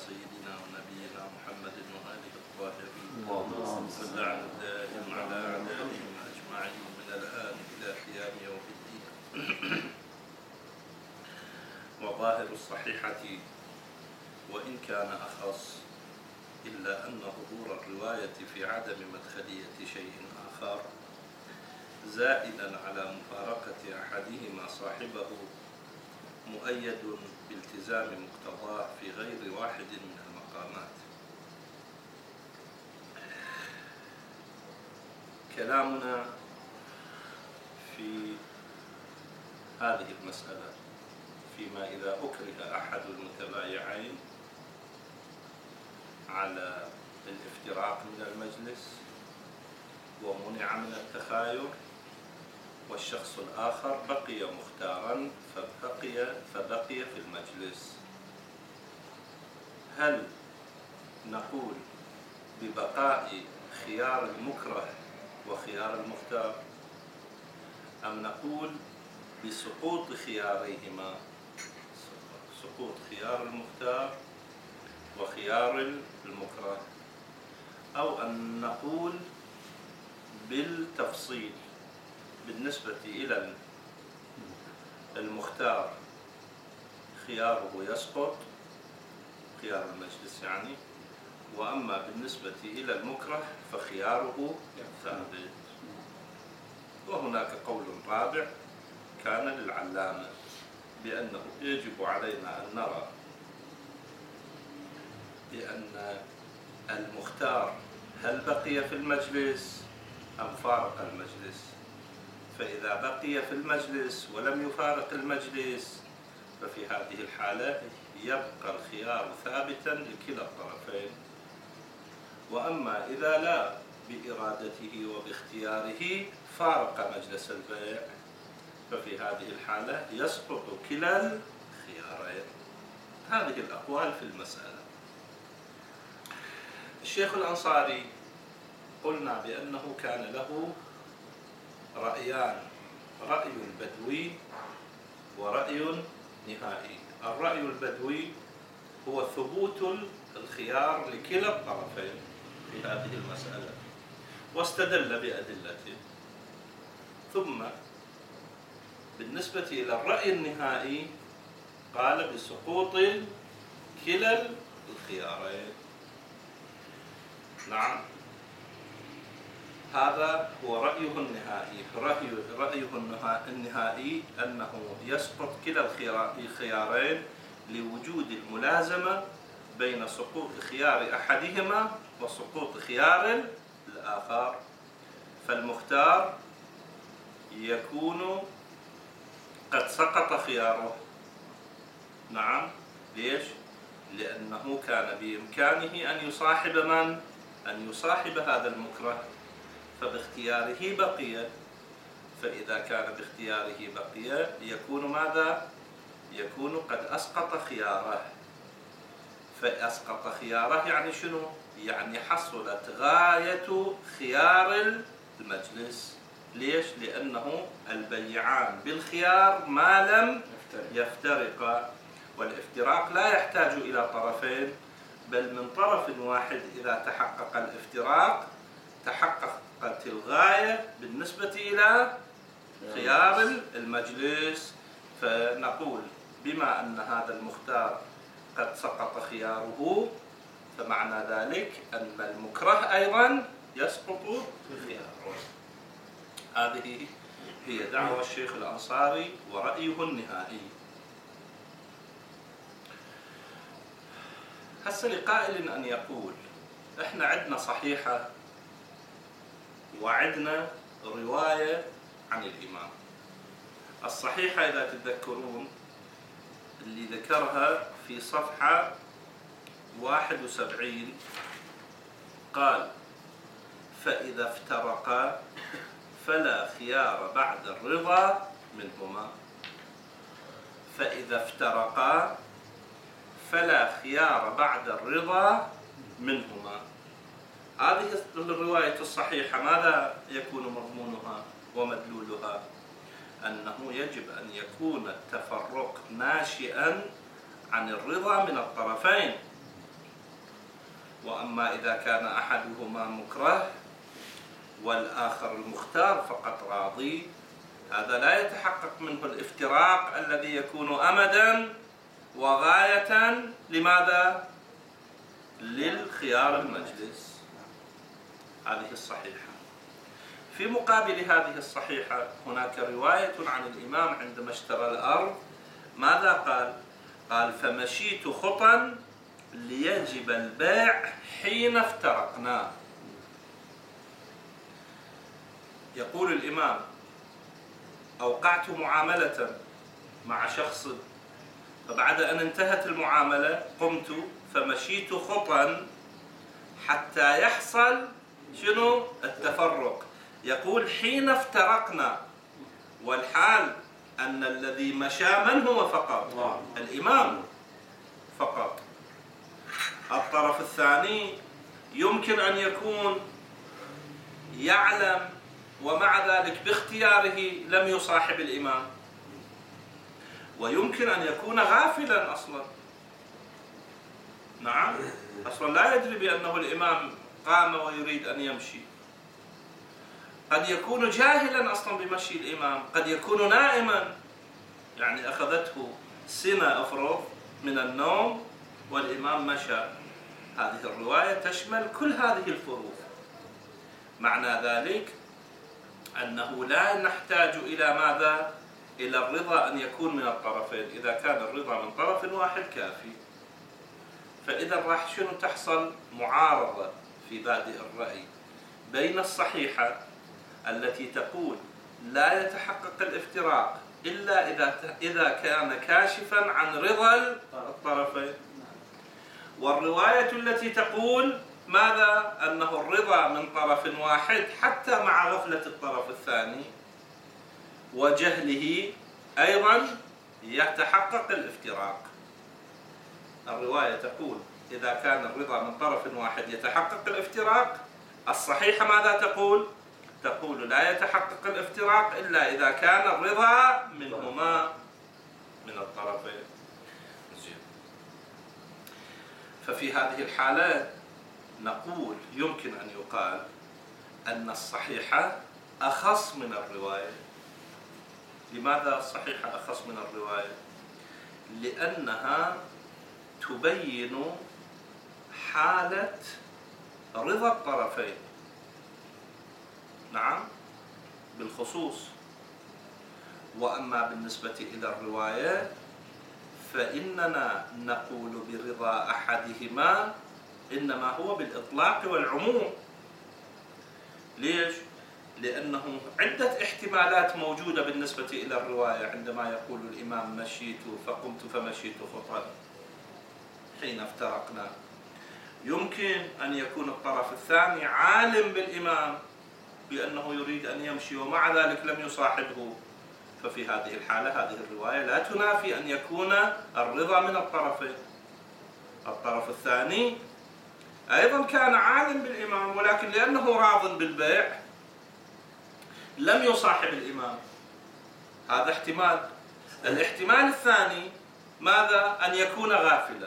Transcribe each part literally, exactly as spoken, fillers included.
سيدنا ونبينا محمد وآله الطاهرين واللعن الدائم على أعدائهم أجمعين من الآن إلى قيام يوم الدين. وظاهر الصحيحة وإن كان أخص إلا أن ظهور الرواية في عدم مدخلية شيء آخر زائدا على مفارقة أحدهما صاحبه مؤيد بالتزام مقتضاه في غير واحد من المقامات. كلامنا في هذه المسألة فيما إذا أكره أحد المتبايعين على الافتراق من المجلس ومنع من التخاير والشخص الآخر بقي مختارا فبقي, فبقي في المجلس، هل نقول ببقاء خيار المكره وخيار المختار أم نقول بسقوط خياريهما، سقوط خيار المختار وخيار المكره، أو أن نقول بالتفصيل بالنسبة إلى المختار خياره يسقط خيار المجلس يعني، وأما بالنسبة إلى المكره فخياره ثابت. وهناك قول رابع كان للعلامة بأنه يجب علينا أن نرى بأن المختار هل بقي في المجلس أم فارق المجلس، فإذا بقي في المجلس ولم يفارق المجلس ففي هذه الحالة يبقى الخيار ثابتا لكلا الطرفين. وأما إذا لا بإرادته وباختياره فارق مجلس البيع ففي هذه الحالة يسقط كلا الخيارين. هذه الأقوال في المسألة. الشيخ الأنصاري قلنا بأنه كان له رأيان، رأي البدوي ورأي نهائي. الرأي البدوي هو ثبوت الخيار لكلا الطرفين في هذه المسألة واستدل بأدلته. ثم بالنسبة إلى الرأي النهائي قال بسقوط كلا الخيارين. نعم، هذا هو رأيه النهائي. رأي رأيه النهائي أنه يسقط كلا الخيارين لوجود الملازمة بين سقوط خيار أحدهما وسقوط خيار الآخر، فالمختار يكون قد سقط خياره. نعم، ليش؟ لأنه كان بإمكانه أن يصاحب من؟ أن يصاحب هذا المكره فباختياره بقي، فإذا كان باختياره بقي يكون ماذا؟ يكون قد أسقط خياره. فأسقط خياره يعني شنو؟ يعني حصلت غاية خيار المجلس. ليش؟ لأنه البيعان بالخيار ما لم يفترقا، والافتراق لا يحتاج إلى طرفين بل من طرف واحد. إذا تحقق الافتراق تحققت الغاية بالنسبة إلى خيار المجلس. فنقول بما أن هذا المختار قد سقط خياره فمعنى ذلك أن المكره أيضا يسقط خياره. هذه هي دعوى الشيخ الأنصاري ورأيه النهائي. هسه لقائل أن يقول إحنا عندنا صحيحة وعندنا رواية عن الإمام. الصحيحة إذا تتذكرون اللي ذكرها في صفحة واحد وسبعين قال فإذا افترقا فلا خيار بعد الرضا منهما. فإذا افترقا فلا خيار بعد الرضا منهما. هذه الرواية الصحيحة ماذا يكون مضمونها ومدلولها؟ أنه يجب أن يكون التفرق ناشئا عن الرضا من الطرفين. وأما إذا كان أحدهما مكره والآخر المختار فقط راضي، هذا لا يتحقق منه الافتراق الذي يكون أمدا وغاية لماذا؟ للخيار المجلس. هذه الصحيحة. في مقابل هذه الصحيحة هناك رواية عن الإمام عندما اشترى الأرض ماذا قال؟ قال فمشيت خطا ليجب البيع حين افترقنا. يقول الإمام أوقعت معاملة مع شخص، فبعد أن انتهت المعاملة قمت فمشيت خطا حتى يحصل شنو؟ التفرق. يقول حين افترقنا، والحال أن الذي مشى من هو فقط؟ الإمام فقط. الطرف الثاني يمكن أن يكون يعلم ومع ذلك باختياره لم يصاحب الإمام، ويمكن أن يكون غافلا أصلا. نعم، أصلا لا يدري بأنه الإمام قام ويريد أن يمشي. قد يكون جاهلا أصلا بمشي الإمام، قد يكون نائما، يعني أخذته سنة أفرض من النوم والإمام مشى. هذه الرواية تشمل كل هذه الفروق. معنى ذلك أنه لا نحتاج إلى ماذا؟ إلى الرضا أن يكون من الطرفين. إذا كان الرضا من طرف واحد كافي. فإذا راح شنو تحصل؟ معارضة في بادئ الرأي بين الصحيحة التي تقول لا يتحقق الافتراق إلا إذا إذا كان كاشفا عن رضا الطرفين، والرواية التي تقول ماذا؟ أنه الرضا من طرف واحد حتى مع غفلة الطرف الثاني وجهله أيضا يتحقق الافتراق. الرواية تقول إذا كان الرضا من طرف واحد يتحقق الافتراق. الصحيحة ماذا تقول؟ تقول لا يتحقق الافتراق إلا إذا كان الرضا منهما من الطرفين. ففي هذه الحالة نقول يمكن أن يقال أن الصحيحة أخص من الرواية. لماذا الصحيحة أخص من الرواية؟ لأنها تبين حالة رضا الطرفين، نعم، بالخصوص. وأما بالنسبة إلى الرواية فإننا نقول برضا أحدهما إنما هو بالإطلاق والعموم. ليش؟ لأنه عدة احتمالات موجودة بالنسبة إلى الرواية. عندما يقول الإمام مشيت فقمت فمشيت خطا حين افترقنا، يمكن أن يكون الطرف الثاني عالم بالإمام بأنه يريد أن يمشي ومع ذلك لم يصاحبه. ففي هذه الحالة هذه الرواية لا تنافي أن يكون الرضا من الطرفين. الطرف الثاني أيضا كان عالم بالإمام ولكن لأنه راض بالبيع لم يصاحب الإمام. هذا احتمال. الاحتمال الثاني ماذا؟ أن يكون غافلا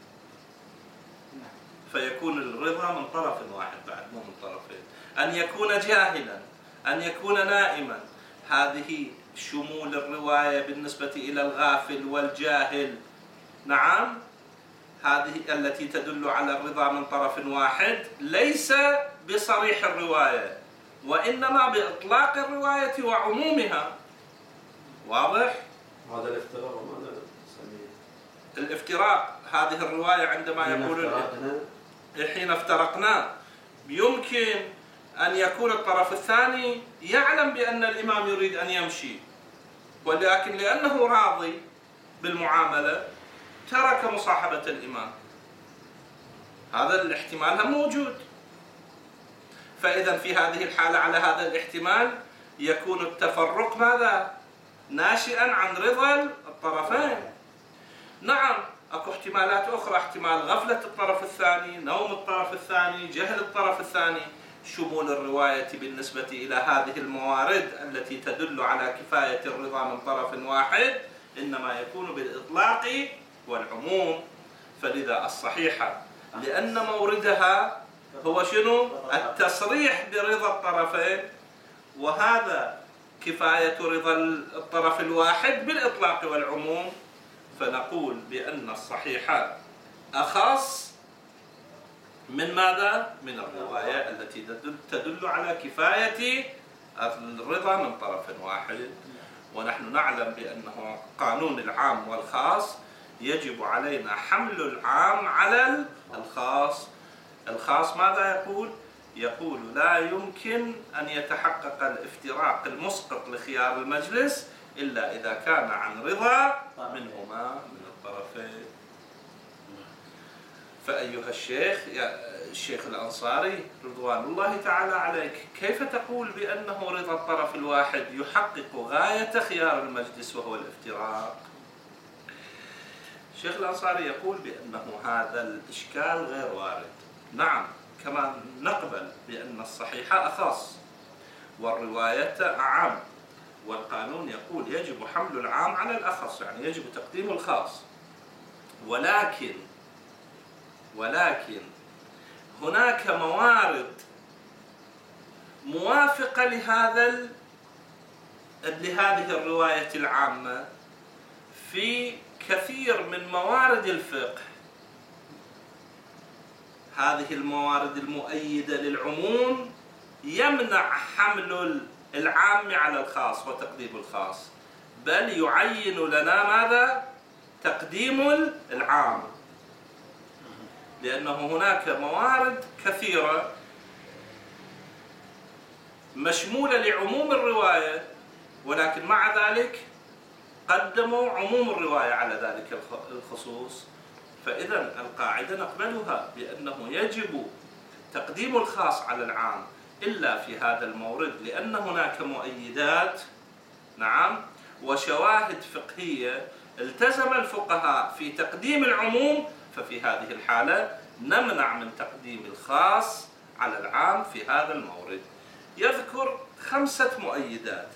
فيكون الرضا من طرف واحد بعد مو من طرفين. أن يكون جاهلا، أن يكون نائما. هذه شمول الرواية بالنسبة إلى الغافل والجاهل، نعم، هذه التي تدل على الرضا من طرف واحد ليس بصريح الرواية وإنما بإطلاق الرواية وعمومها. واضح؟ هذا الافتراق وماذا نسميه؟ الافتراق هذه الرواية عندما يقول حين افترقنا يمكن أن يكون الطرف الثاني يعلم بأن الإمام يريد أن يمشي ولكن لأنه راضي بالمعاملة ترك مصاحبة الإمام. هذا الاحتمال هم موجود. فإذا في هذه الحالة على هذا الاحتمال يكون التفرق ماذا؟ ناشئا عن رضا الطرفين. نعم، أكو احتمالات أخرى، احتمال غفلة الطرف الثاني، نوم الطرف الثاني، جهل الطرف الثاني. شمول الرواية بالنسبة إلى هذه الموارد التي تدل على كفاية الرضا من طرف واحد إنما يكون بالإطلاق والعموم. فلذا الصحيحة لأن موردها هو شنو؟ التصريح برضا الطرفين، وهذا كفاية رضا الطرف الواحد بالإطلاق والعموم، فنقول بأن الصحيح أخص من ماذا؟ من الرواية التي تدل على كفاية الرضا من طرف واحد. ونحن نعلم بأنه قانون العام والخاص يجب علينا حمل العام على الخاص. الخاص ماذا يقول؟ يقول لا يمكن أن يتحقق الافتراق المسقط لخيار المجلس إلا إذا كان عن رضا منهما من الطرفين. فأيها الشيخ يا الشيخ الأنصاري رضوان الله تعالى عليك، كيف تقول بأنه رضا الطرف الواحد يحقق غاية خيار المجلس وهو الافتراق؟ الشيخ الأنصاري يقول بأنه هذا الإشكال غير وارد. نعم، كما نقبل بأن الصحيح أخص والرواية أعم، والقانون يقول يجب حمل العام على الأخص، يعني يجب تقديم الخاص، ولكن ولكن هناك موارد موافقة لهذا لهذه الرواية العامة في كثير من موارد الفقه. هذه الموارد المؤيدة للعموم يمنع حمل العام على الخاص وتقديم الخاص، بل يعين لنا ماذا؟ تقديم العام، لأنه هناك موارد كثيرة مشمولة لعموم الرواية، ولكن مع ذلك قدموا عموم الرواية على ذلك الخصوص. فإذا القاعدة نقبلها بأنه يجب تقديم الخاص على العام إلا في هذا المورد، لأن هناك مؤيدات نعم وشواهد فقهية التزم الفقهاء في تقديم العموم، ففي هذه الحالة نمنع من تقديم الخاص على العام في هذا المورد. يذكر خمسة مؤيدات،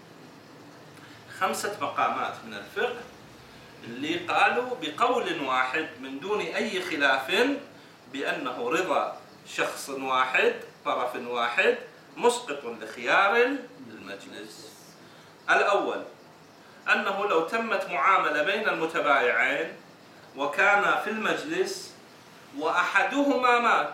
خمسة مقامات من الفقه اللي قالوا بقول واحد من دون أي خلاف بأنه رضا شخص واحد طرف واحد مسقط لخيار المجلس. الأول أنه لو تمت معاملة بين المتبايعين وكان في المجلس وأحدهما مات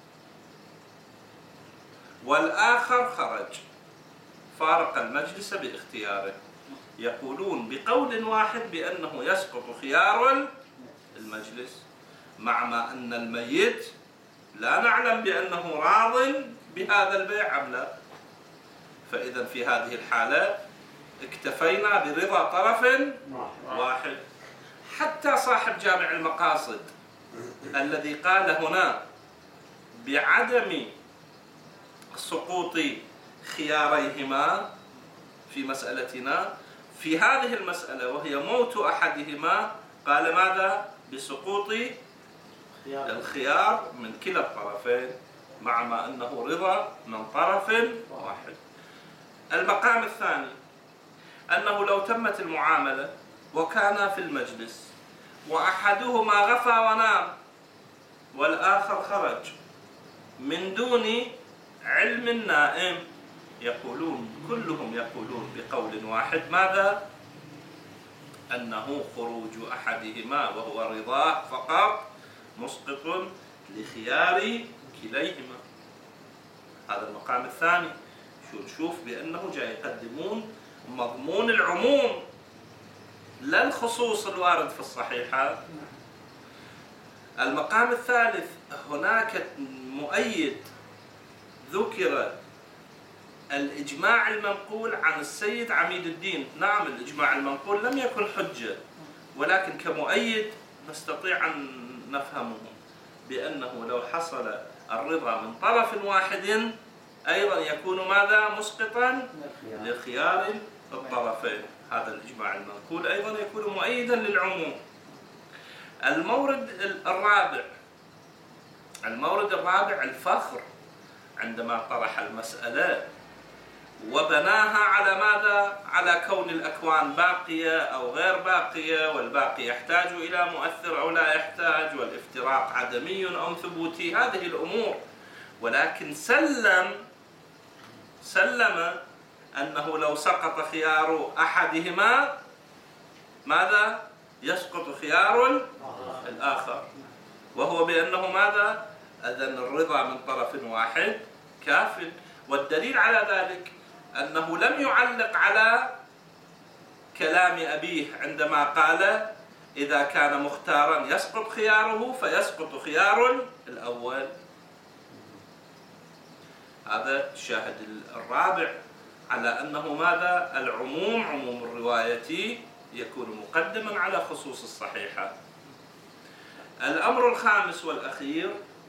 والآخر خرج فارق المجلس باختياره، يقولون بقول واحد بأنه يسقط خيار المجلس، مع ما أن الميت لا نعلم بأنه راض بهذا البيع أم لا. فإذا في هذه الحالة اكتفينا برضا طرف واحد. حتى صاحب جامع المقاصد الذي قال هنا بعدم سقوط خياريهما في مسألتنا، في هذه المسألة وهي موت أحدهما قال ماذا؟ بسقوط الخيار من كلا الطرفين، مع ما أنه رضا من طرف واحد. المقام الثاني أنه لو تمت المعاملة وكان في المجلس وأحدهما غفى ونام والآخر خرج من دون علم النائم، يقولون كلهم يقولون بقول واحد ماذا؟ أنه خروج أحدهما وهو رضاه فقط مسقط لخيار كليهما. هذا المقام الثاني. شو نشوف بأنه جاي يقدمون مضمون العموم لا الخصوص الوارد في الصحيحة. المقام الثالث هناك مؤيد ذكر الإجماع المنقول عن السيد عميد الدين. نعم الإجماع المنقول لم يكن حجة، ولكن كمؤيد نستطيع أن نفهمه بأنه لو حصل الرضا من طرف واحد أيضا يكون ماذا؟ مسقطا لخيار الطرفين. هذا الإجماع المنقول أيضا يكون مؤيدا للعموم. المورد الرابع المورد الرابع الفخر عندما طرح المسألة وبناها على ماذا؟ على كون الأكوان باقية أو غير باقية، والباقي يحتاج إلى مؤثر أو لا يحتاج، والافتراق عدمي أو ثبوتي، هذه الأمور. ولكن سلم سلم أنه لو سقط خيار أحدهما ماذا؟ يسقط خيار الآخر، وهو بأنه ماذا؟ إذن الرضا من طرف واحد كاف. والدليل على ذلك أنه لم يعلق على كلام أبيه عندما قال إذا كان مختارا يسقط خياره فيسقط خيار الأول. هذا الشاهد الرابع على أنه ماذا؟ العموم، عموم الرواية يكون مقدما على خصوص الصحيحة. الأمر الخامس والأخير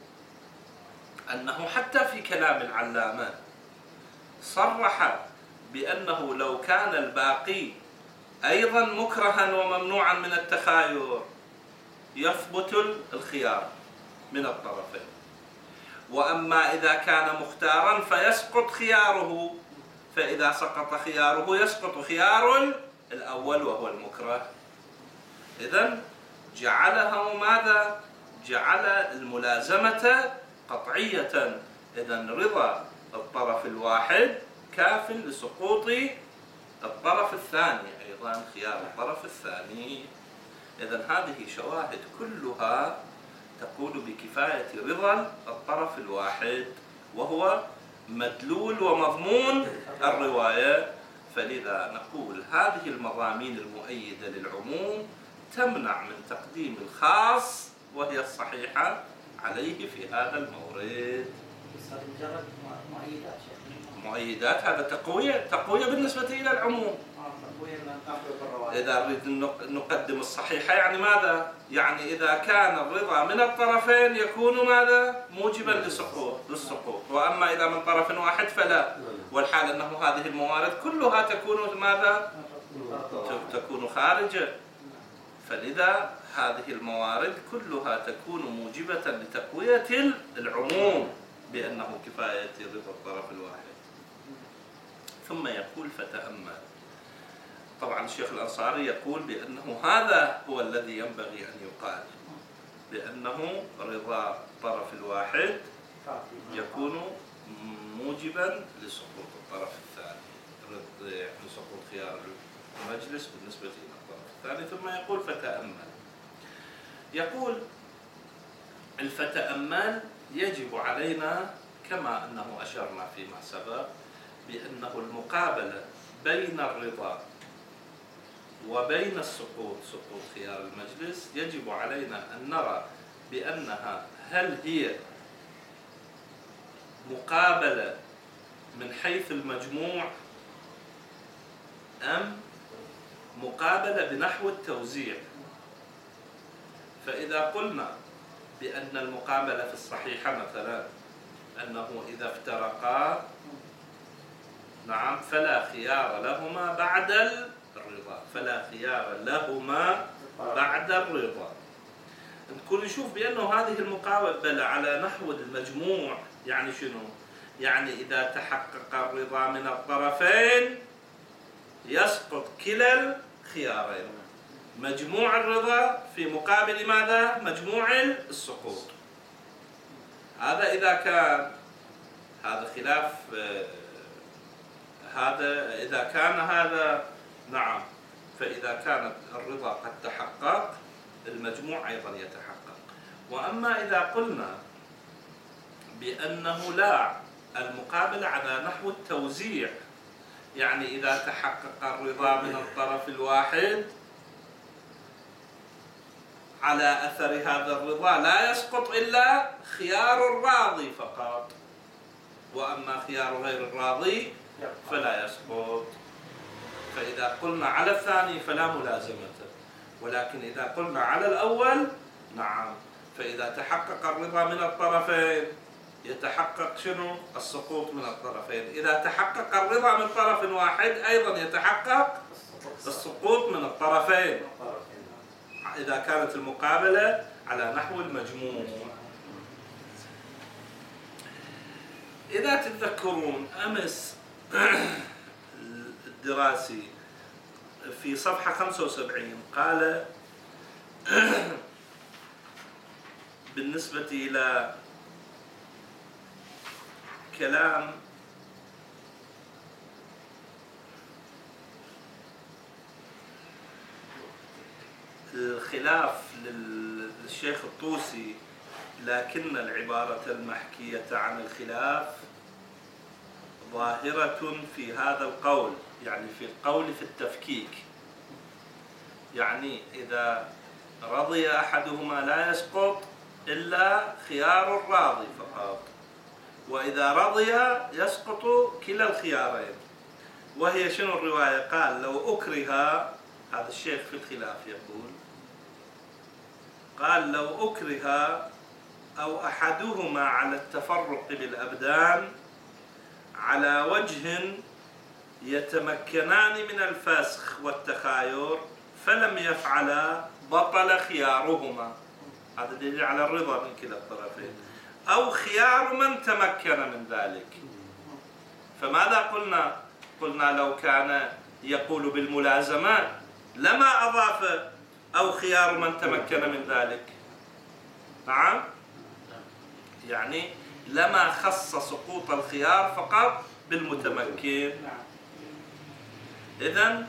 أنه حتى في كلام العلامة صرح بأنه لو كان الباقي أيضا مكرها وممنوعا من التخاير يثبت الخيار من الطرفين، وأما إذا كان مختارا فيسقط خياره، فإذا سقط خياره يسقط خيار الأول وهو المكره. إذن جعله ماذا؟ جعل الملازمة قطعية. إذن رضا الطرف الواحد كاف لسقوط الطرف الثاني، أيضا خيار الطرف الثاني. إذن هذه شواهد كلها تقول بكفاية رضا الطرف الواحد، وهو مدلول ومضمون الرواية. فلذا نقول هذه المضامين المؤيدة للعموم تمنع من تقديم الخاص وهي الصحيحة عليه في هذا المورد. مجرد مؤيدات مؤيدات، هذا تقوية تقوية بالنسبة إلى العموم. إذا نريد نقدم الصحيحة يعني ماذا؟ يعني إذا كان الرضا من الطرفين يكون ماذا؟ موجبا للسقوط للسقوط، وأما إذا من طرف واحد فلا. والحال أنه هذه الموارد كلها تكون ماذا؟ تكون خارجة. فلذا هذه الموارد كلها تكون موجبة لتقوية العموم بأنه كفاية رضا الطرف الواحد. ثم يقول فتأمل. طبعا الشيخ الأنصاري يقول بأنه هذا هو الذي ينبغي أن يقال، بأنه رضا الطرف الواحد يكون موجبا لسقوط الطرف الثاني، يعني سقوط خيار المجلس بالنسبة إلى الطرف الثاني. ثم يقول فتأمل. يقول الفتأمل يجب علينا كما أنه أشرنا فيما سبق بأنه المقابلة بين الرضا وبين السقوط، سقوط خيار المجلس، يجب علينا أن نرى بأنها هل هي مقابلة من حيث المجموع أم مقابلة بنحو التوزيع. فإذا قلنا بأن المقابلة في الصحيحة مثلا أنه إذا افترقا نعم فلا خيار لهما بعد الرضا، فلا خيار لهما بعد الرضا، نكون نشوف بأنه هذه المقابلة على نحو المجموع. يعني شنو؟ يعني إذا تحقق الرضا من الطرفين يسقط كلا الخيارين، مجموع الرضا في مقابل ماذا؟ مجموع السقوط. هذا إذا كان هذا خلاف هذا، إذا كان هذا نعم، فإذا كانت الرضا قد تحقق المجموع أيضا يتحقق. وأما إذا قلنا بأنه لا، المقابلة على نحو التوزيع، يعني إذا تحقق الرضا من الطرف الواحد على أثر هذا الرضا لا يسقط إلا خيار الراضي فقط، وأما خيار غير الراضي فلا يسقط. فإذا قلنا على الثاني فلا ملازمة، ولكن إذا قلنا على الأول نعم، فإذا تحقق الرضا من الطرفين يتحقق شنو؟ السقوط من الطرفين. إذا تحقق الرضا من طرف واحد أيضا يتحقق السقوط من الطرفين إذا كانت المقابلة على نحو المجموع. إذا تتذكرون أمس الدراسي في صفحة خمسة وسبعين قال بالنسبة إلى كلام الخلاف للشيخ الطوسي، لكن العبارة المحكية عن الخلاف ظاهرة في هذا القول، يعني في القول في التفكيك. يعني إذا رضي أحدهما لا يسقط إلا خيار الراضي فقط، وإذا رضي يسقط كلا الخيارين. وهي شنو الرواية؟ قال لو أكره، هذا الشيخ في الخلاف يقول، قال لو أكره أو أحدهما على التفرق بالأبدان على وجه يتمكنان من الفسخ والتخاير فلم يفعلا بطل خيارهما. هذا دليل على الرضا من كلا الطرفين، أو خيار من تمكن من ذلك. فماذا قلنا؟ قلنا لو كان يقول بالملازمات لما أضاف أو خيار من تمكن من ذلك. نعم، يعني لما خص سقوط الخيار فقط بالمتمكن. إذن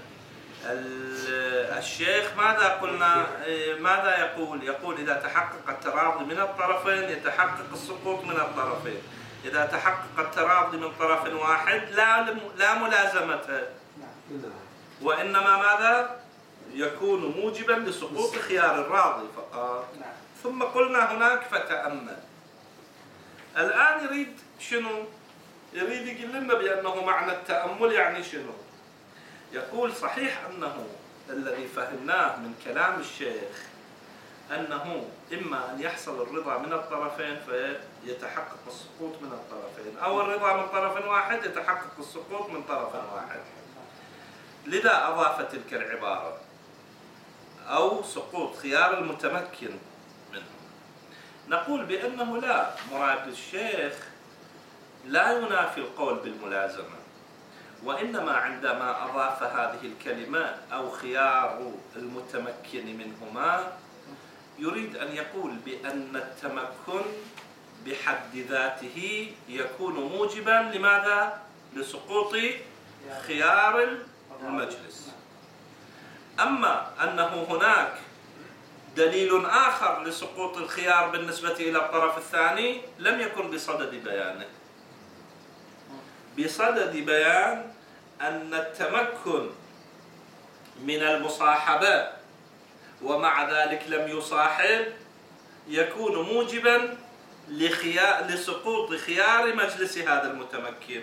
الشيخ ماذا قلنا؟ ماذا يقول؟ يقول إذا تحقق التراضي من الطرفين يتحقق السقوط من الطرفين. إذا تحقق التراضي من طرف واحد لا لا ملازمته، وإنما ماذا؟ يكون موجبا لسقوط خيار الراضي فقط. ثم قلنا هناك فتأمل. الآن يريد شنو؟ يريد يقول لنا بأنه معنى التأمل يعني شنو؟ يقول صحيح أنه الذي فهمناه من كلام الشيخ أنه إما أن يحصل الرضا من الطرفين فيتحقق السقوط من الطرفين، أو الرضا من طرف واحد يتحقق السقوط من طرف واحد. لذا أضاف تلك العبارة أو سقوط خيار المتمكن منه. نقول بأنه لا، مراد الشيخ لا ينافي القول بالملازمة، وإنما عندما أضاف هذه الكلمة أو خيار المتمكن منهما يريد أن يقول بأن التمكن بحد ذاته يكون موجبا لماذا؟ لسقوط خيار المجلس. أما أنه هناك دليل آخر لسقوط الخيار بالنسبة إلى الطرف الثاني لم يكن بصدد بيانه. بصدد بيان أن التمكن من المصاحبة ومع ذلك لم يصاحب يكون موجبا لخيار لسقوط خيار مجلس هذا المتمكن،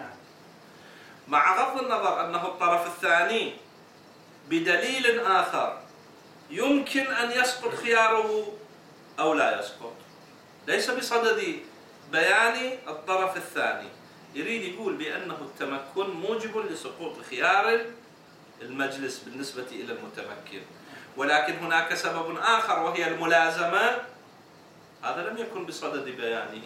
مع غض النظر أنه الطرف الثاني بدليل آخر يمكن أن يسقط خياره أو لا يسقط، ليس بصدد بيان الطرف الثاني. يريد يقول بأنه التمكن موجب لسقوط خيار المجلس بالنسبة إلى المتمكن، ولكن هناك سبب آخر وهي الملازمة، هذا لم يكن بصدد بيانه.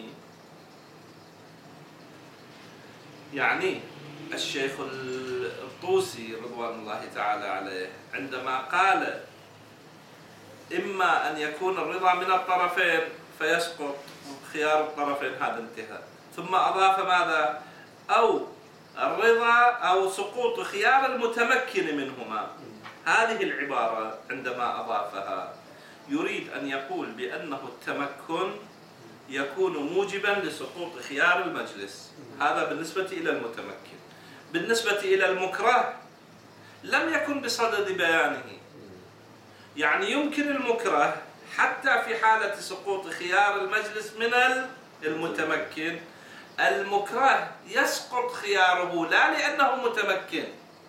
يعني الشيخ الطوسي رضوان الله تعالى عليه عندما قال إما أن يكون الرضا من الطرفين فيسقط خيار الطرفين، هذا انتهى. ثم أضاف ماذا؟ أو الرضا أو سقوط خيار المتمكن منهما. هذه العبارة عندما أضافها يريد أن يقول بأنه التمكن يكون موجبا لسقوط خيار المجلس، هذا بالنسبة إلى المتمكن. بالنسبة إلى المكره لم يكن بصدد بيانه، يعني يمكن المكره حتى في حالة سقوط خيار المجلس من المتمكن، المكره يسقط خياره لا لأنه متمكن،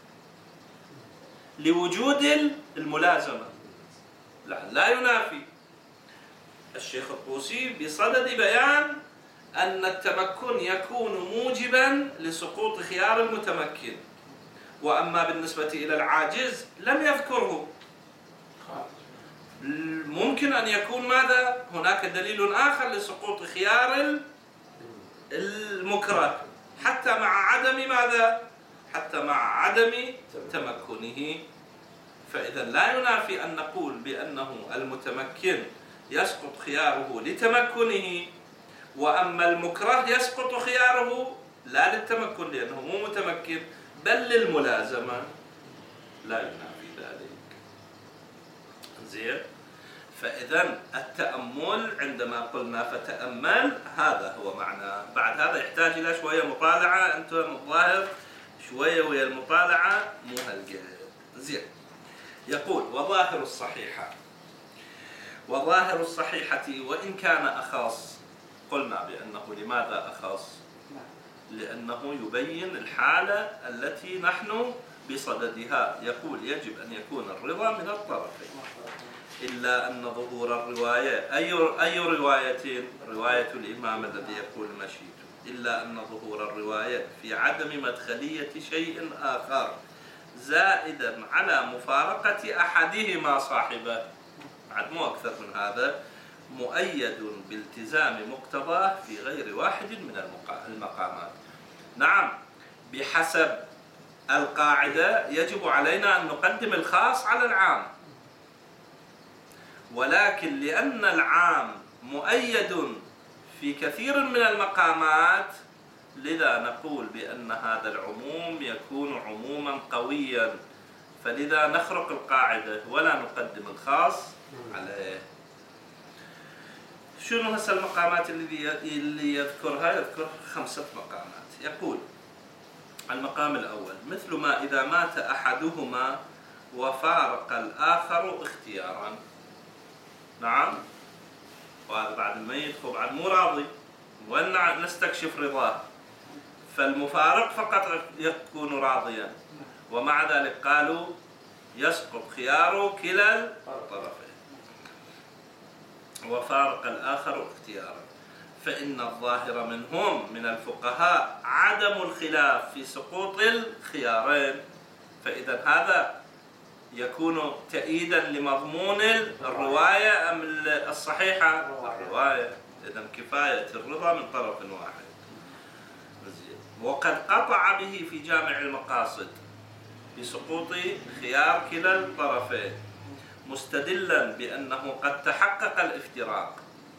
لوجود الملازمة. لا, لا ينافي. الشيخ الطوسي بصدد بيان أن التمكن يكون موجبا لسقوط خيار المتمكن، وأما بالنسبة إلى العاجز لم يذكره. ممكن أن يكون ماذا؟ هناك دليل آخر لسقوط خيار المكره، حتى مع عدم ماذا؟ حتى مع عدم تمكنه. فإذا لا ينافي أن نقول بأنه المتمكن يسقط خياره لتمكنه، وأما المكره يسقط خياره لا للتمكن لأنه مو متمكن بل للملازمة، لا ينافي ذلك. زين. فإذا التأمل عندما قلنا فتأمل هذا هو معناه. بعد هذا يحتاج إلى شوية مطالعة، أنتم الظاهر شوية ويا المطالعة مو هالقد. زين. يقول وظاهر الصحيحة، وظاهر الصحيحة وإن كان أخص، قلنا بأنه لماذا أخص؟ لأنه يبين الحالة التي نحن بصددها. يقول يجب أن يكون الرضا من الطرفين، إلا أن ظهور الرواية أي أي رواية؟ رواية الإمام الذي يقول مشيت، إلا أن ظهور الرواية في عدم مدخلية شيء آخر زائدا على مفارقة أحدهما صاحبه، بعد مو أكثر من هذا، مؤيد بالتزام مقتضاه في غير واحد من المقامات. نعم، بحسب القاعدة يجب علينا أن نقدم الخاص على العام، ولكن لأن العام مؤيد في كثير من المقامات لذا نقول بأن هذا العموم يكون عموما قويا، فلذا نخرق القاعدة ولا نقدم الخاص عليه. شنو هسه المقامات اللي اللي يذكرها؟ يذكر خمسة مقامات. يقول المقام الأول مثل ما إذا مات أحدهما وفارق الآخر اختيارا. نعم، وهذا بعد الميت هو بعد مو راضي، وأن نستكشف رضاه، فالمفارق فقط يكون راضيا، ومع ذلك قالوا يسقط خيار كلا الطرفين وفارق الآخر اختيارا. فإن الظاهر منهم من الفقهاء عدم الخلاف في سقوط الخيارين، فإذا هذا يكون تأييدا لمضمون الرواية أم الصحيحة؟ الرواية. إذن كفاية الرضا من طرف واحد. وقد قطع به في جامع المقاصد بسقوط خيار كلا الطرفين مستدلا بأنه قد تحقق الافتراق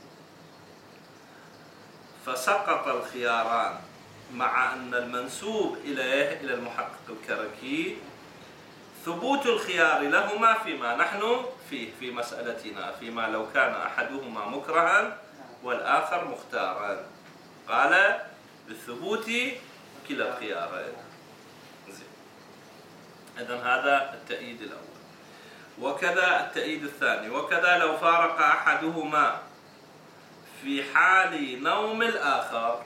فسقط الخياران، مع أن المنسوب إليه إلى المحقق الكركي ثبوت الخيار لهما فيما نحن فيه في مسألتنا، فيما لو كان أحدهما مكرها والآخر مختارا، قال بالثبوت كلا الخيارين. إذن هذا التأييد الأول. وكذا التأييد الثاني، وكذا لو فارق أحدهما في حال نوم الآخر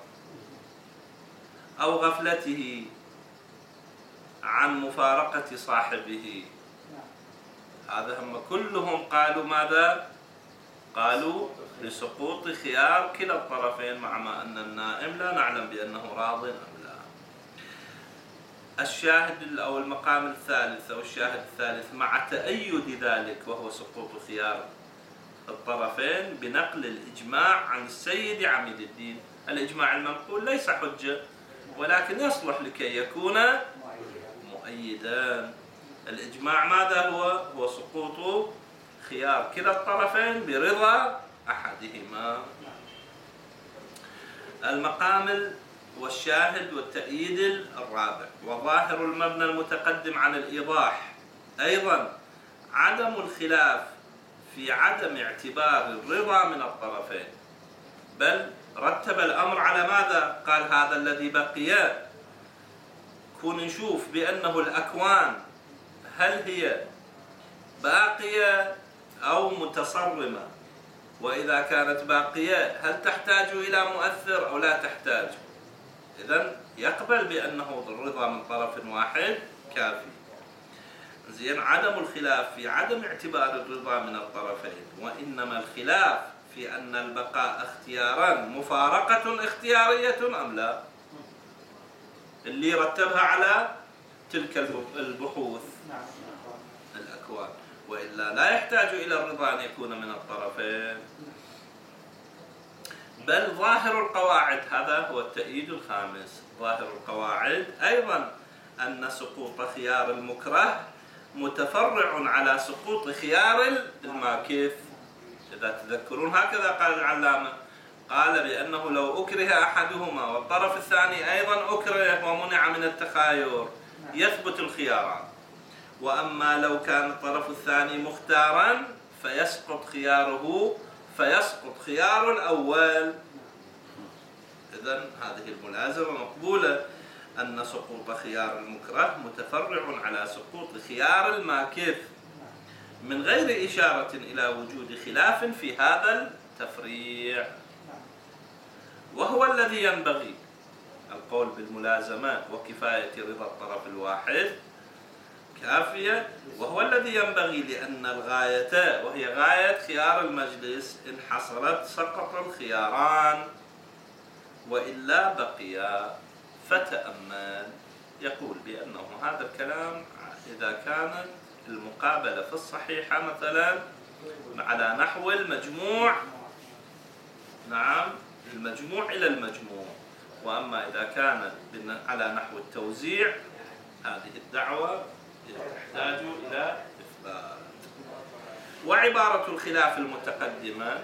أو غفلته عن مفارقة صاحبه، هذا هم كلهم قالوا ماذا؟ قالوا لسقوط خيار كلا الطرفين، مع ما أن النائم لا نعلم بأنه راض أم لا. الشاهد أو المقام الثالث أو الشاهد الثالث مع تأيد ذلك وهو سقوط خيار الطرفين بنقل الإجماع عن السيد عميد الدين. الإجماع المنقول ليس حجة ولكن يصلح لكي يكون مؤيدا. الإجماع ماذا هو؟ هو سقوط خيار كلا الطرفين برضا أحدهما. المقام والشاهد والتأييد الرابع، وظاهر المبنى المتقدم عن الإيضاح أيضا عدم الخلاف في عدم اعتبار الرضا من الطرفين، بل رتب الأمر على ماذا؟ قال هذا الذي بقي كون نشوف بأنه الأكوان هل هي باقية أو متصرمة، وإذا كانت باقية هل تحتاج إلى مؤثر أو لا تحتاج. إذن يقبل بأنه الرضا من طرف واحد كافي. زين. عدم الخلاف في عدم اعتبار الرضا من الطرفين، وإنما الخلاف في أن البقاء اختيارا مفارقة اختيارية أم لا، اللي رتبها على تلك البحوث الأكوان، وإلا لا يحتاج إلى الرضا أن يكون من الطرفين. بل ظاهر القواعد، هذا هو التأييد الخامس، ظاهر القواعد أيضا أن سقوط خيار المكره متفرع على سقوط خيار الماكف. إذا تذكرون هكذا قال العلامة، قال بأنه لو أكره أحدهما والطرف الثاني أيضا أكره ومنع من التخاير يثبت الخياران، وأما لو كان الطرف الثاني مختارا فيسقط خياره فيسقط خيار الأول. إذن هذه الملازمة مقبولة، أن سقوط خيار المكره متفرع على سقوط خيار الماكف من غير إشارة إلى وجود خلاف في هذا التفريع، وهو الذي ينبغي القول بالملازمات وكفاية رضا الطرف الواحد كافية، وهو الذي ينبغي لأن الغاية وهي غاية خيار المجلس إن حصلت سقط الخياران وإلا بقيا. فتأمل، يقول بأنه هذا الكلام إذا كانت المقابلة في الصحيحة مثلا على نحو المجموع، نعم المجموع إلى المجموع، وأما إذا كانت على نحو التوزيع هذه الدعوة تحتاج إلى إثبات. وعبارة الخلاف المتقدمة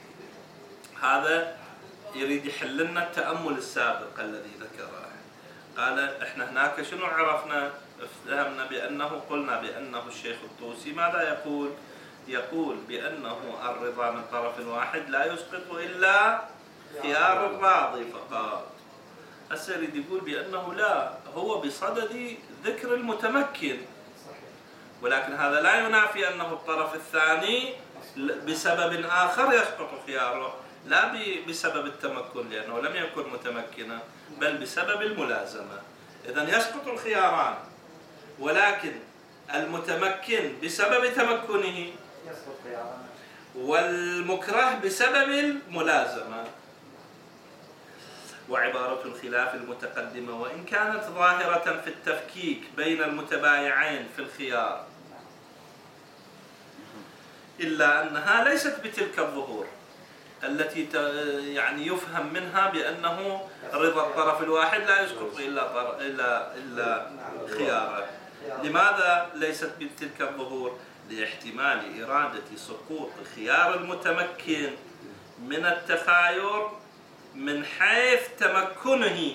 هذا يريد يحل لنا التأمل السابق الذي ذكره. قال احنا هناك شنو عرفنا؟ فهمنا بأنه قلنا بأنه الشيخ الطوسي ماذا يقول؟ يقول بأنه الرضا من طرف واحد لا يسقط إلا خيار الراضي فقط. هسه يريد يقول بأنه لا، هو بصدد ذكر المتمكن، ولكن هذا لا ينافي أنه الطرف الثاني بسبب آخر يسقط خياره، لا بسبب التمكن لأنه لم يكن متمكنا، بل بسبب الملازمة. إذن يسقط الخياران، ولكن المتمكن بسبب تمكنه والمكره بسبب الملازمة. وعبارة الخلاف المتقدمة وإن كانت ظاهرة في التفكيك بين المتبايعين في الخيار، إلا أنها ليست بتلك الظهور التي يعني يفهم منها بأنه رضا الطرف الواحد لا يسقط إلا إلا إلا خياره. لماذا ليست بتلك الظهور؟ لاحتمال إرادة سقوط خيار المتمكن من التخاير من حيث تمكنه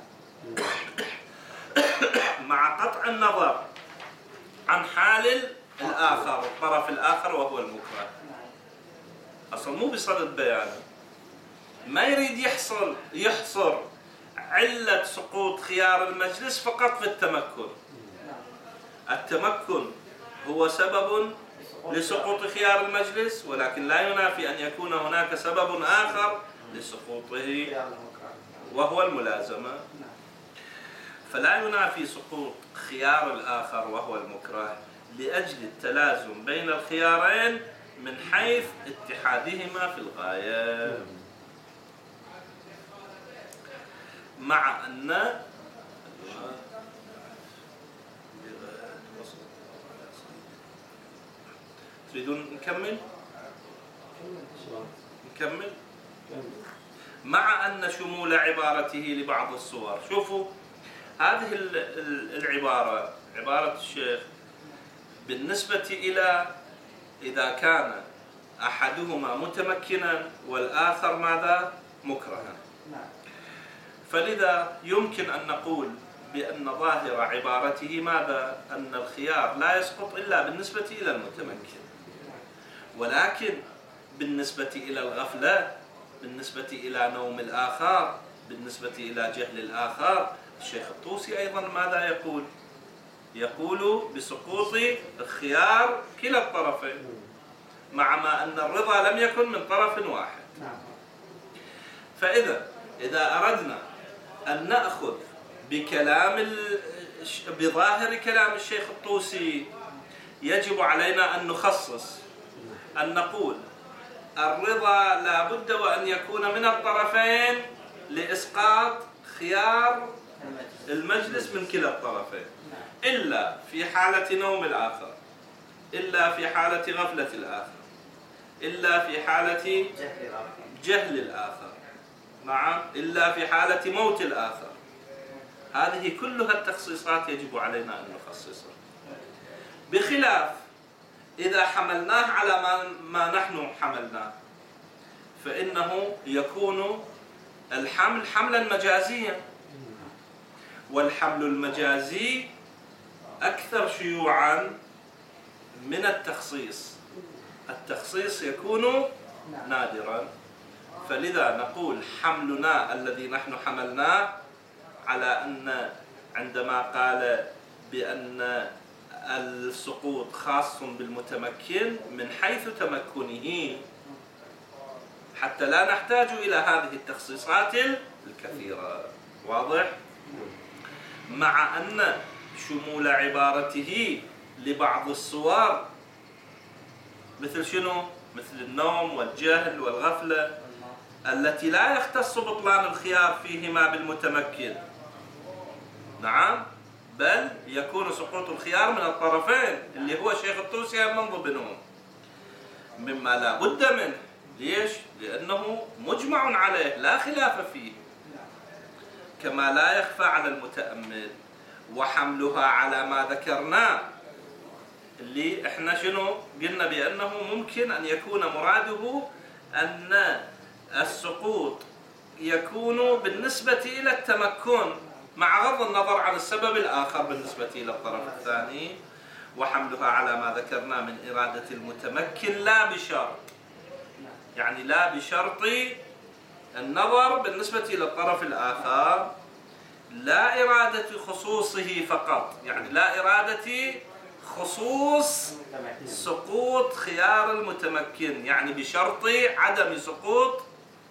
مع قطع النظر عن حال الآخر، الطرف الآخر وهو المكره. أصلا مو بصدد بيانه، ما يريد يحصل يحصر علة سقوط خيار المجلس فقط في التمكن. التمكن هو سبب لسقوط خيار المجلس، ولكن لا ينافي أن يكون هناك سبب آخر لسقوطه وهو الملازمة. فلا ينافي سقوط خيار الآخر وهو المكره لأجل التلازم بين الخيارين من حيث اتحادهما في الغاية، مع أن تريدون نكمل؟ نكمل؟ مع أن شمول عبارته لبعض الصور. شوفوا هذه العبارة، عبارة الشيخ بالنسبة إلى إذا كان أحدهما متمكنا والآخر ماذا؟ مكرها، فلذا يمكن أن نقول بأن ظاهر عبارته ماذا؟ أن الخيار لا يسقط إلا بالنسبة إلى المتمكن، ولكن بالنسبة إلى الغفلة، بالنسبة إلى نوم الآخر، بالنسبة إلى جهل الآخر، الشيخ الطوسي أيضا ماذا يقول؟ يقول بسقوط الخيار كلا الطرفين، مع ما أن الرضا لم يكن من طرف واحد. فإذا إذا أردنا أن نأخذ بكلام بظاهر كلام الشيخ الطوسي يجب علينا أن نخصص، أن نقول الرضا لا بد وأن يكون من الطرفين لإسقاط خيار المجلس من كلا الطرفين، إلا في حالة نوم الآخر، إلا في حالة غفلة الآخر، إلا في حالة جهل الآخر. نعم، إلا في حالة موت الآخر. هذه كلها التخصيصات يجب علينا أن نخصصها، بخلاف إذا حملناه على ما, ما نحن حملناه، فإنه يكون الحمل حملا مجازيا، والحمل المجازي أكثر شيوعا من التخصيص. التخصيص يكون نادرا، فلذا نقول حملنا الذي نحن حملناه على أن عندما قال بأن السقوط خاص بالمتمكن من حيث تمكنه، حتى لا نحتاج إلى هذه التخصيصات الكثيرة. واضح؟ مع أن شمول عبارته لبعض الصور مثل شنو؟ مثل النوم والجهل والغفلة التي لا يختص بطلان الخيار فيهما بالمتمكن، نعم، بل يكون سقوط الخيار من الطرفين اللي هو الشيخ الطوسي من ضمنهم، مما لا بد منه. ليش؟ لأنه مجمع عليه لا خلاف فيه، كما لا يخفى على المتأمل. وحملها على ما ذكرناه اللي احنا شنو قلنا بأنه ممكن أن يكون مراده أن السقوط يكون بالنسبة إلى التمكن مع غض النظر عن السبب الآخر بالنسبة إلى الطرف الثاني. وحملها على ما ذكرنا من إرادة المتمكن لا بشرط، يعني لا بشرط النظر بالنسبة إلى الطرف الآخر، لا إرادة خصوصه فقط، يعني لا إرادة خصوص سقوط خيار المتمكن، يعني بشرط عدم سقوط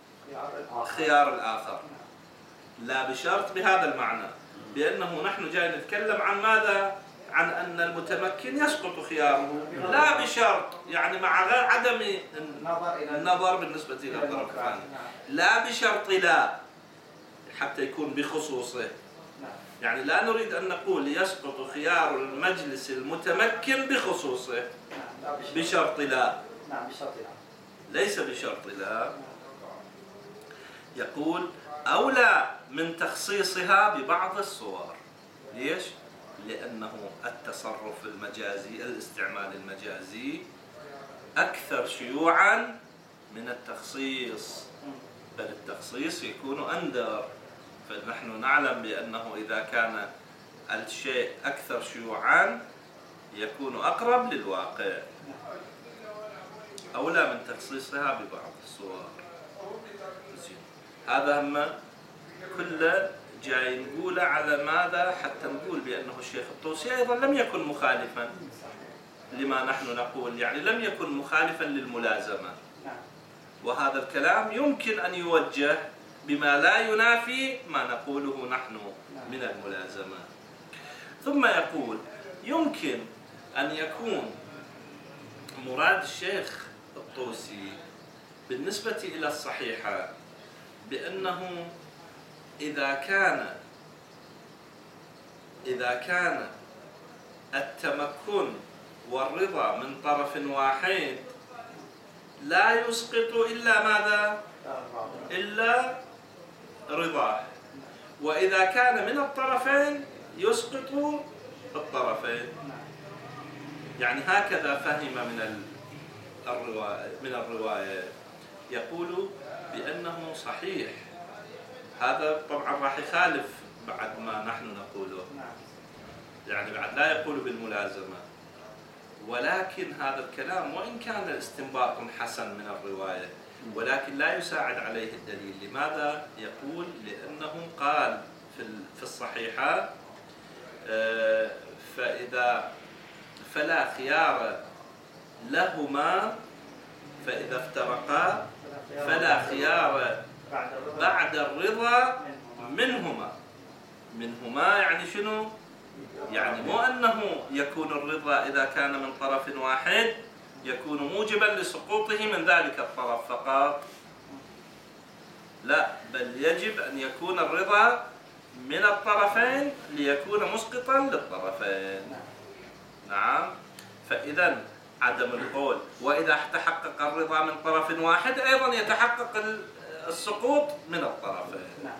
خيار الآخر، لا بشرط بهذا المعنى، بأنه نحن جاي نتكلم عن ماذا؟ عن أن المتمكن يسقط خياره، لا بشرط، يعني مع غير عدم النظر بالنسبة إلى الطرف الثاني، لا بشرط لا، حتى يكون بخصوصه. يعني لا نريد أن نقول يسقط خيار المجلس المتمكن بخصوصه، بشرط لا، ليس بشرط لا. يقول أولى من تخصيصها ببعض الصور. ليش؟ لأنه التصرف المجازي، الاستعمال المجازي أكثر شيوعا من التخصيص، بل التخصيص يكون أندر. فنحن نعلم بأنه إذا كان الشيء أكثر شيوعا يكون أقرب للواقع. أولى من تخصيصها ببعض الصور. هذا هم كله جاي نقوله على ماذا؟ حتى نقول بأنه الشيخ الطوسي أيضا لم يكن مخالفا لما نحن نقول، يعني لم يكن مخالفا للملازمة، وهذا الكلام يمكن أن يوجه بما لا ينافي ما نقوله نحن من الملازمة. ثم يقول يمكن أن يكون مراد الشيخ الطوسي بالنسبة إلى الصحيحة بأنه إذا كان إذا كان التمكن والرضا من طرف واحد لا يسقط إلا ماذا؟ إلا رضاه، وإذا كان من الطرفين يسقط الطرفين. يعني هكذا فهم من الرواية من الرواية يقول بأنه صحيح. هذا طبعا راح يخالف بعد ما نحن نقوله، يعني بعد لا يقول بالملازمة، ولكن هذا الكلام وإن كان استنباط حسن من الرواية ولكن لا يساعد عليه الدليل. لماذا؟ يقول لأنه قال في الصحيحة فإذا فلا خيار لهما فإذا افترقا فلا خيار بعد الرضا منهما. منهما يعني شنو؟ يعني مو أنه يكون الرضا إذا كان من طرف واحد يكون موجبا لسقوطه من ذلك الطرف فقط، لا، بل يجب أن يكون الرضا من الطرفين ليكون مسقطا للطرفين. نعم. فإذا عدم القول وإذا تحقق الرضا من طرف واحد أيضا يتحقق السقوط من الطرفين. نعم.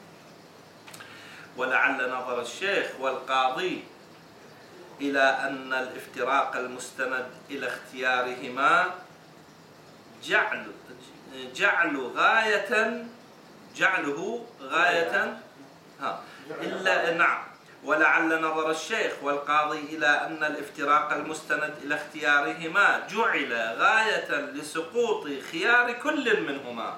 ولعل نظر الشيخ والقاضي إلى أن الافتراق المستند إلى اختيارهما جعل جعل غاية جعله غاية ها إلا نعم ولعل نظر الشيخ والقاضي إلى أن الافتراق المستند إلى اختيارهما جعل غاية لسقوط خيار كل منهما.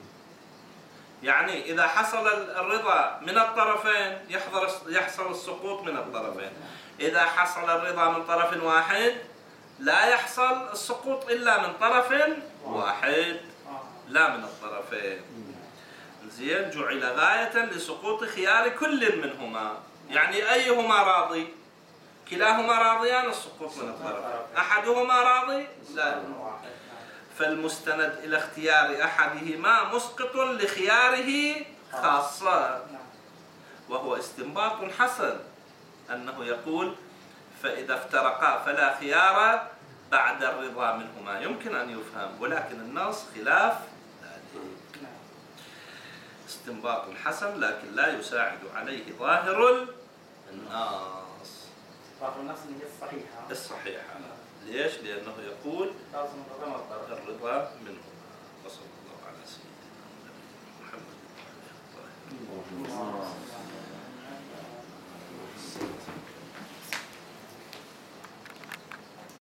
يعني إذا حصل الرضا من الطرفين يحضر يحصل السقوط من الطرفين، إذا حصل الرضا من طرف واحد لا يحصل السقوط إلا من طرف واحد لا من الطرفين. زين، جعل غاية لسقوط خيار كل منهما، يعني أيهما راضي؟ كلاهما راضيان السقوط من الطرف، أحدهما راضي لا. فالمستند إلى اختيار أحدهما مسقط لخياره خاصة، وهو استنباط حسن أنه يقول فإذا افترقا فلا خيار بعد الرضا منهما. يمكن أن يفهم، ولكن النص خلاف ذلك. استنباط حسن لكن لا يساعد عليه ظاهر النص. ظاهر النص هي الصحيحة. الصحيحة. ليش؟ لأنه يقول الرضا منهما. وصلى الله على سيدنا محمد.